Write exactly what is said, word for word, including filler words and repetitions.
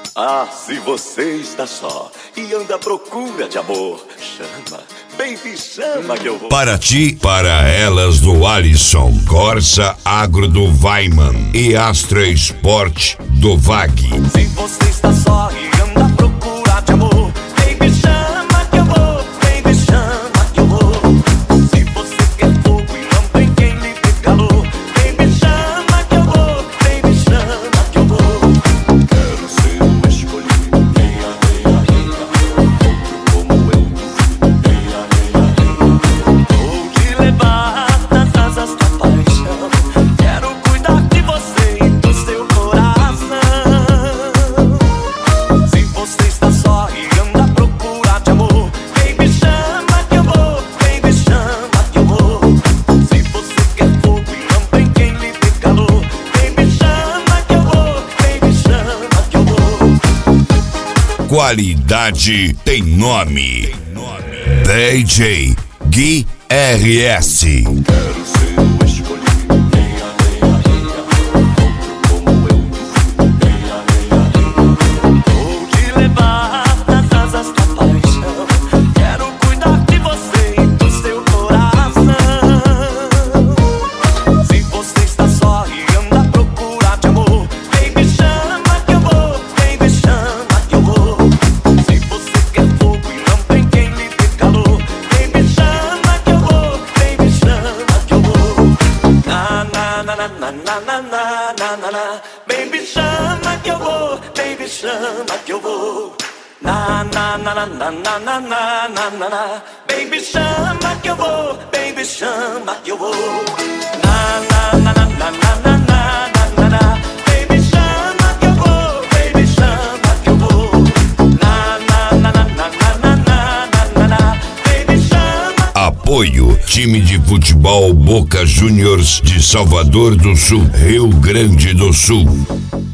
Ah, se você está só e anda à procura de amor, chama, baby, chama que eu vou. Para ti, para elas do Alisson, Corsa Agro do Weiman e Astra Sport do Vag. Se você está só e anda à procura de amor, baby, chama que eu vou, baby, chama que eu vou. Se você quer fogo e não tem quem lhe dê calor, baby, chama que eu vou, baby, chama que eu vou. Quero ser o escolhido, reia, reia, reia, outro como eu, reia, reia, reia. Vou te levar nas asas da paixão, quero cuidar de você e do seu coração. Se você está só e anda à procura de amor, baby, chama que eu vou, baby, chama que eu vou. Se você quer fogo e não tem quem lhe dê calor, baby, chama que eu vou, baby, chama que eu vou. Qualidade tem nome. D J Gui R S. Quero ser o escolhido, reia, reia, reia, outro como eu, reia, reia, reia. Vou te levar nas asas da paixão, quero cuidar de você e do seu coração. Se você está só e anda à procura de amor, baby, chama que eu vou, baby, chama que eu vou. Se você quer fogo e não tem quem lhe dê calor, baby, chama que eu vou, baby, chama que eu vou. Na na na na na na na na na na na. Baby, chama que eu vou, baby, chama que eu vou. Na na na na na na na na na na na. Baby, chama que eu vou, baby, chama que eu vou. Na na na na na na na na na na. Baby, chama que eu vou, baby, chama que eu vou. Na na na na na na na na na na. Baby, chama. Apoio time de futebol Boca Juniors de Salvador do Sul, Rio Grande do Sul.